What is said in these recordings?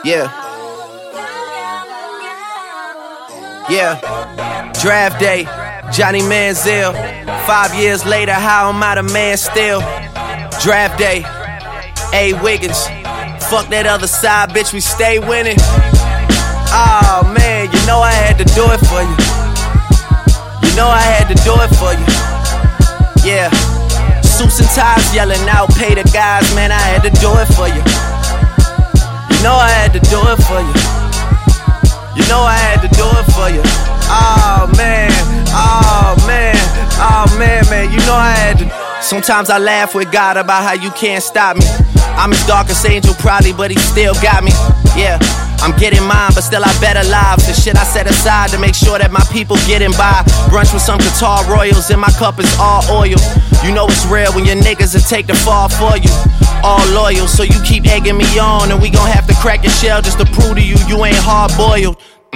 Yeah. Yeah. Draft day, Johnny Manziel. 5 years later, how am I the man still? Draft day, A. Wiggins. Fuck that other side, bitch, we stay winning. Oh man, you know I had to do it for you. You know I had to do it for you. Yeah. Suits and ties yelling out, pay the guys, man, I had to do it for you. You know I had to do it for you. You know I had to do it for you. Oh man, oh man, oh man, man, you know I had to. Sometimes I laugh with God about how you can't stop me. I'm his darkest angel probably, but he still got me. Yeah, I'm getting mine, but still I better lives. The shit I set aside to make sure that my people getting by. Brunch with some Qatar Royals and my cup is all oil. You know it's real when your niggas will take the fall for you. All loyal, so you keep egging me on, and we gon' have to crack your shell just to prove to you you ain't hard-boiled.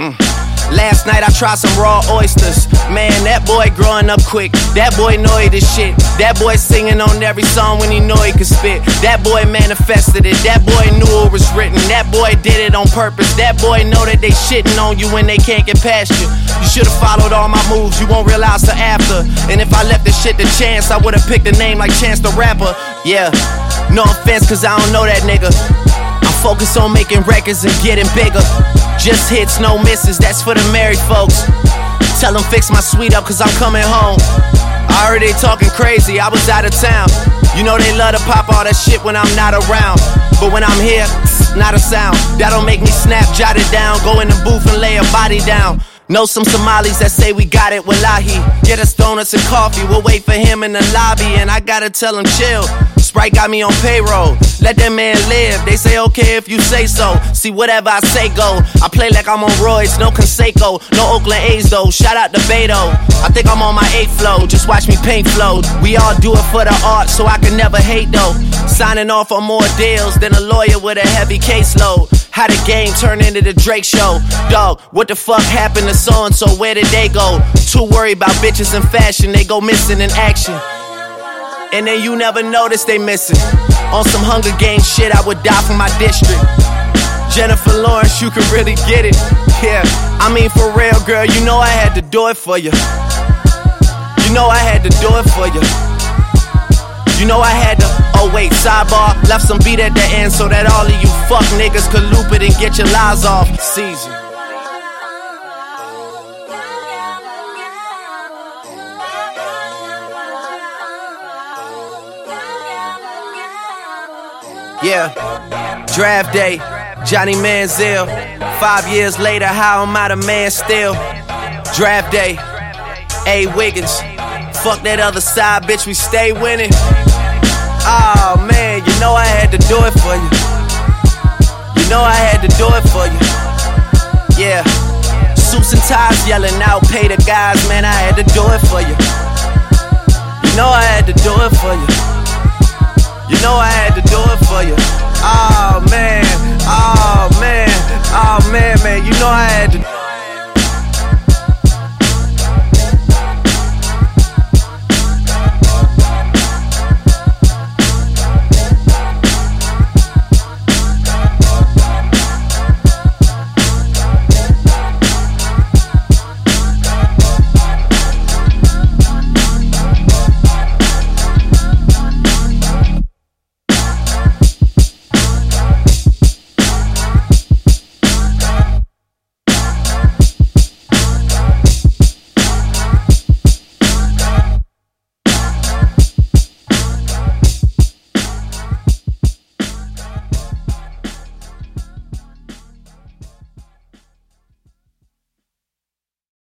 Last night I tried some raw oysters. Man, that boy growing up quick. That boy know he this shit. That boy singing on every song when he know he could spit. That boy manifested it. That boy knew it was written. That boy did it on purpose. That boy know that they shitting on you when they can't get past you. You should've followed all my moves, you won't realize till after. And if I left this shit to chance, I would've picked a name like Chance the Rapper. Yeah, no offense cause I don't know that nigga. I focus on making records and getting bigger. Just hits, no misses, that's for the married folks. Tell them fix my suite up cause I'm coming home. I heard they talking crazy, I was out of town. You know they love to pop all that shit when I'm not around. But when I'm here, not a sound. That'll make me snap, jot it down. Go in the booth and lay a body down. Know some Somalis that say we got it, wallahi. Get us donuts and coffee, we'll wait for him in the lobby. And I gotta tell him chill, Sprite got me on payroll. Let that man live, they say okay if you say so. See whatever I say go, I play like I'm on roids, no Conseco. No Oakland A's though, shout out to Beto. I think I'm on my 8th flow, just watch me paint flow. We all do it for the art, so I can never hate though. Signing off on more deals than a lawyer with a heavy caseload. How the game turned into the Drake show. Dog, what the fuck happened to so-and-so, where did they go? Too worried about bitches and fashion, they go missing in action. And then you never notice they missing. On some Hunger Games shit, I would die for my district. Jennifer Lawrence, you can really get it. Yeah, I mean for real, girl, you know I had to do it for you. You know I had to do it for you. You know I had to, oh wait, sidebar. Left some beat at the end so that all of you fuck niggas could loop it and get your lies off. Season. Yeah, draft day, Johnny Manziel. 5 years later, how am I the man still? Draft day, A. Wiggins. Fuck that other side, bitch, we stay winning. Oh man, you know I had to do it for you. You know I had to do it for you. Yeah, suits and ties yelling out, pay the guys, man, I had to do it for you. You know I had to do it for you. You know I had to do it for you. Oh man, oh man, oh man, man, you know I had to.